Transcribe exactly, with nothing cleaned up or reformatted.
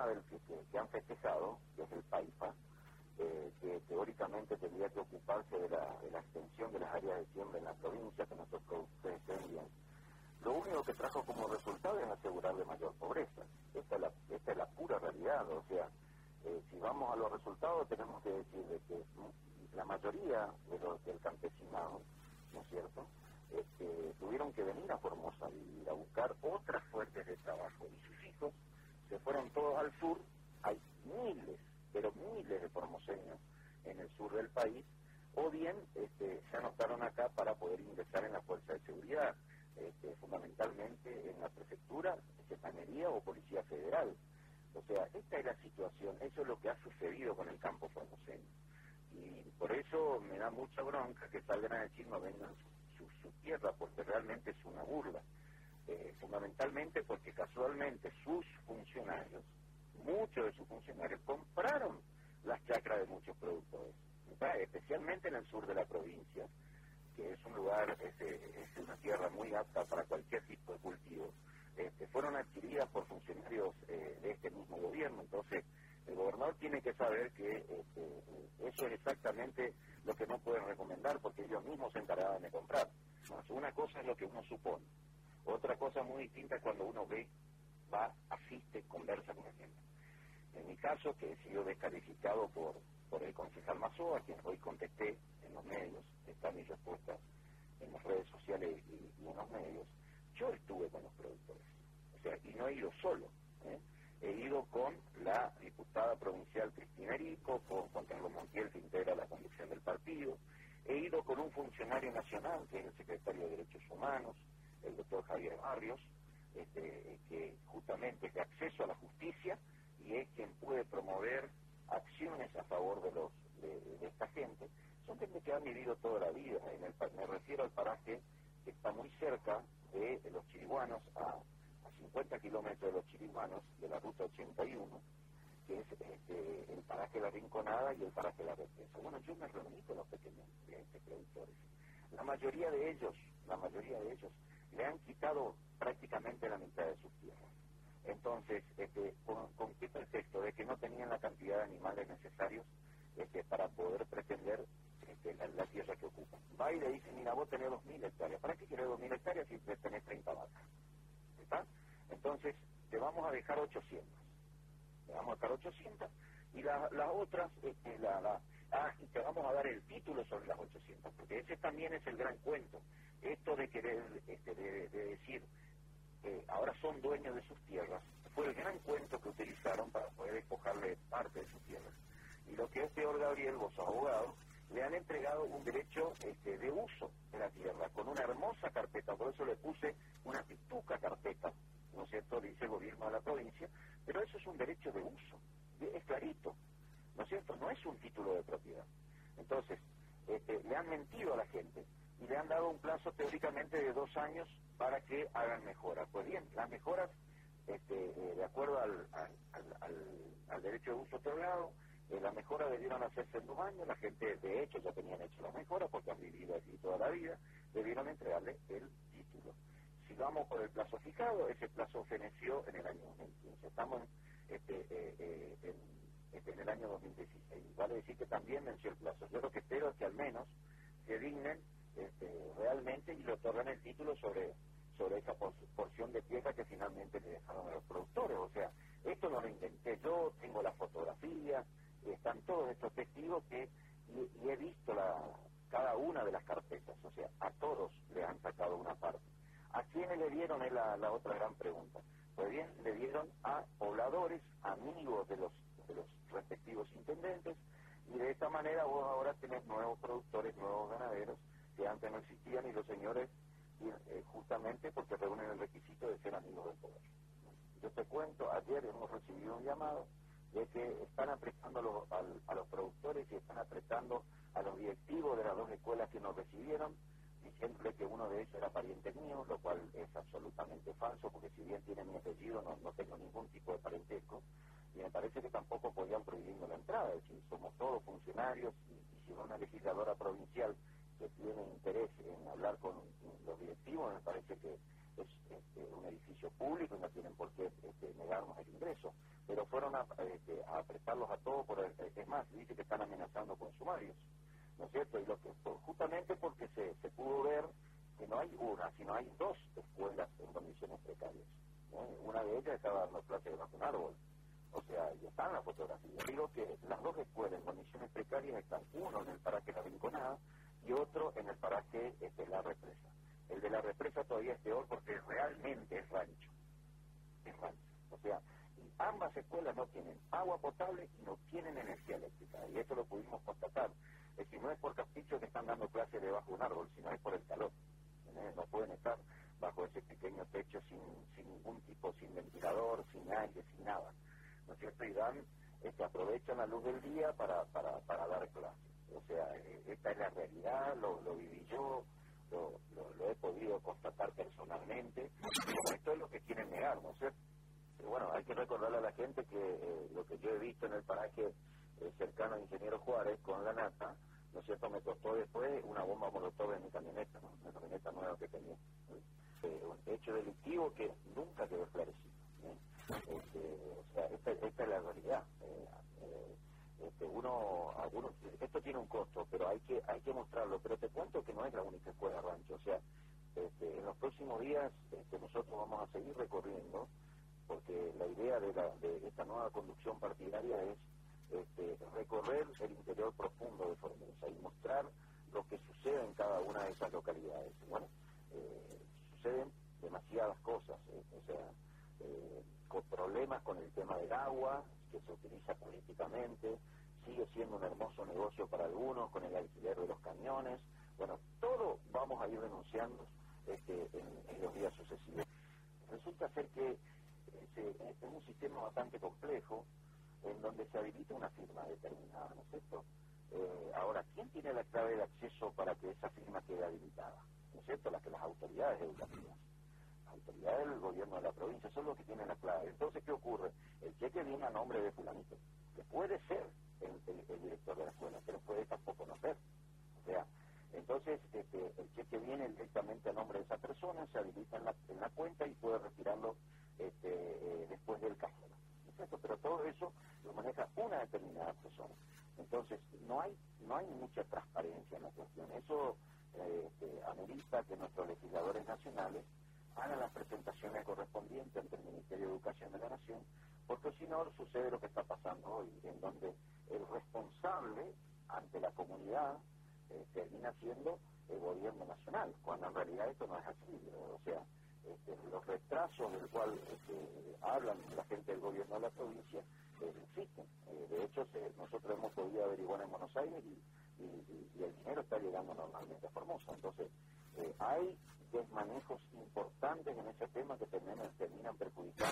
tema del que, que, que han festejado, que es el PAIFA, eh, que teóricamente tendría que ocuparse de la, de la extensión de las áreas de siembra en la provincia, que nuestros productores estén bien. Lo único que trajo como resultado es asegurarle mayor pobreza. Esta es la, esta es la pura realidad. O sea, eh, si vamos a los resultados, tenemos que decir de que la mayoría de los, del campesinado, ¿no es cierto?, este, tuvieron que venir a Formosa y a buscar otras fuentes de trabajo. Y sus hijos se fueron todos al sur. Hay miles, pero miles de formoseños en el sur del país, o bien este, se anotaron acá para poder ingresar en la fuerza de seguridad. Este, fundamentalmente en la prefectura, secretaría o policía federal. O sea, esta es la situación, eso es lo que ha sucedido con el campo formoseño. Y por eso me da mucha bronca que salgan a decir no vengan su, su, su tierra, porque realmente es una burla. Eh, fundamentalmente porque casualmente sus funcionarios, muchos de sus funcionarios, compraron las chacras de muchos productores, ¿verdad? Especialmente en el sur de la provincia, que es un lugar, este, es una tierra muy apta para cualquier tipo de cultivo, este, fueron adquiridas por funcionarios eh, de este mismo gobierno. Entonces, el gobernador tiene que saber que este, eso es exactamente lo que no pueden recomendar, porque ellos mismos se encargaban de comprar. Más, una cosa es lo que uno supone, otra cosa muy distinta es cuando uno ve, va, asiste, conversa con la gente. En mi caso, que he sido descalificado por, por el concejal Mazó, a quien hoy contesté en los medios, están mis respuestas en las redes sociales y, y en los medios, yo estuve con los productores, o sea, y no he ido solo, ¿eh? He ido con la diputada provincial Cristina Erico, con Juan Carlos Montiel, que integra la conducción del partido, he ido con un funcionario nacional, que es el secretario de Derechos Humanos, el doctor Javier Barrios, este, que justamente es de acceso a la justicia, y es quien puede promover acciones a favor de los de, de esta gente. Son gente que han vivido toda la vida. En el, me refiero al paraje que está muy cerca de, de los chiriguanos, a, a cincuenta kilómetros de los chiriguanos, de la ruta ochenta y uno, que es este, el paraje La Rinconada y el paraje La Represa. Bueno, yo me reuní con los pequeños este, productores. La mayoría de ellos, la mayoría de ellos, le han quitado prácticamente la mitad de sus tierras. Entonces, este, ¿con, ¿con qué pretexto? De que no tenían la cantidad de animales necesarios este, para poder pretender este, la, la tierra que ocupan. Va y le dice, mira, vos tenés dos mil hectáreas. ¿Para qué querés dos mil hectáreas si tenés treinta vacas? ¿Está? Entonces, te vamos a dejar ochocientas. Te vamos a dejar ochocientas y las la otras, este, la, la, ah, y te vamos a dar el título sobre las ochocientas, porque ese también es el gran cuento. Esto de querer, este, de, de decir, Eh, ahora son dueños de sus tierras, fue el gran cuento que utilizaron para poder despojarle parte de sus tierras. Y lo que es peor, Gabriel, vos sos abogado, le han entregado un derecho este, de uso de la tierra, con una hermosa carpeta, por eso le puse una pituca carpeta, ¿no es cierto?, dice el gobierno de la provincia, pero eso es un derecho de uso, es clarito, ¿no es cierto?, no es un título de propiedad. Entonces, este, le han mentido a la gente, y le han dado un plazo teóricamente de dos años para que hagan mejoras. Pues bien, las mejoras, este, eh, de acuerdo al, al, al, al derecho de uso otorgado, eh, las mejoras debieron hacerse en dos años, la gente de hecho ya tenían hecho las mejoras porque han vivido aquí toda la vida, debieron entregarle el título. Si vamos por el plazo fijado, ese plazo feneció en el año dos mil quince. Estamos este, eh, eh, en, este, en el año dos mil dieciséis. Vale decir que también venció el plazo. Yo lo que espero es que al menos se dignen Este, realmente y le otorgan el título sobre sobre esa por, porción de tierra que finalmente le dejaron a los productores. O sea, esto no lo inventé yo, tengo la fotografía, están todos estos testigos que y, y he visto la, cada una de las carpetas, o sea, a todos le han sacado una parte. ¿A quiénes le dieron? Es la, la otra gran pregunta. Pues bien, le dieron a pobladores, amigos de los de los respectivos intendentes, y de esta manera vos ahora tenés nuevos productores, nuevos ganaderos, que antes no existían, y los señores, y, eh, justamente porque reúnen el requisito de ser amigos del poder. Yo te cuento, ayer hemos recibido un llamado de que están apretando a los, a, a los productores y están apretando a los directivos de las dos escuelas que nos recibieron, diciéndole que uno de ellos era pariente mío, lo cual es absolutamente falso, porque si bien tiene mi apellido, no, no tengo ningún tipo de parentesco, y me parece que tampoco podían prohibirme la entrada. Es decir, somos todos funcionarios, y, y si una legisladora provincial que tiene interés en hablar con los directivos, me parece que es este, un edificio público y no tienen por qué este, negarnos el ingreso. Pero fueron a, este, a apretarlos a todos, por el, es más, dice que están amenazando con sumarios, ¿no es cierto? Y lo que, justamente porque se, se pudo ver que no hay una, sino hay dos escuelas en condiciones precarias, ¿no? Una de ellas estaba dando clases debajo de un árbol, o sea, y está en la fotografía. Digo que las dos escuelas en condiciones precarias están, uno en el paraje La Rinconada y otro en el paraje este, La Represa. El de La Represa todavía es peor porque realmente es rancho, es rancho. O sea, ambas escuelas no tienen agua potable y no tienen energía eléctrica, y eso lo pudimos constatar. Es decir, no es por capricho que están dando clases debajo de un árbol, sino es por el calor. ¿Eh? No pueden estar bajo ese pequeño techo sin, sin ningún tipo, sin ventilador, sin aire, sin nada, ¿no es cierto? Y dan, este, aprovechan la luz del día para, para, para dar clases. O sea, eh, esta es la realidad, lo, lo viví yo, lo, lo, lo he podido constatar personalmente. Esto es lo que quieren negar, ¿no es cierto? Pero bueno, hay que recordarle a la gente que eh, lo que yo he visto en el paraje eh, cercano a Ingeniero Juárez con la nata, ¿no es cierto?, me costó después una bomba molotov en mi camioneta, ¿no? Una camioneta nueva que tenía. Eh, un hecho delictivo que nunca quedó esclarecido. ¿eh? Este, o sea, esta, esta es la realidad. Eh, eh, este, uno, algunos, esto tiene un costo, pero hay que hay que mostrarlo. Pero te cuento que no es la única escuela rancho. O sea, este, en los próximos días este, nosotros vamos a seguir recorriendo, porque la idea de, la, de esta nueva conducción partidaria es este, recorrer el interior profundo de Formosa y mostrar lo que sucede en cada una de esas localidades. Bueno, eh, suceden demasiadas cosas, eh, o sea, eh, con problemas con el tema del agua, que se utiliza políticamente, sigue siendo un hermoso negocio para algunos, con el alquiler de los camiones. Bueno, todo vamos a ir denunciando este, en, en los días sucesivos. Resulta ser que es un sistema bastante complejo en donde se habilita una firma determinada, ¿no es cierto? Eh, ahora, ¿quién tiene la clave de acceso para que esa firma quede habilitada? ¿No es cierto? Las que las autoridades educativas, las autoridades del gobierno de la provincia son los que tienen la clave. Entonces, ¿qué ocurre? El cheque viene a nombre de fulanito, que puede ser el, el, el director de la escuela, pero puede tampoco no ser. O sea, entonces este, el cheque viene directamente a nombre de esa persona, se habilita en la, en la cuenta y puede retirarlo Este, eh, después del cajero, ¿no es cierto? Pero todo eso lo maneja una determinada persona. Entonces, no hay no hay mucha transparencia en la cuestión. Eso eh, este, amerita que nuestros legisladores nacionales hagan las presentaciones correspondientes ante el Ministerio de Educación de la Nación, porque si no sucede lo que está pasando hoy, en donde el responsable ante la comunidad eh, termina siendo el gobierno nacional, cuando en realidad esto no es así. O sea, Este, los retrasos del cual este, hablan la gente del gobierno de la provincia eh, existen. Eh, de hecho, se, nosotros hemos podido averiguar en Buenos Aires y, y, y el dinero está llegando normalmente a Formosa. Entonces, eh, hay desmanejos importantes en ese tema que terminan, terminan perjudicando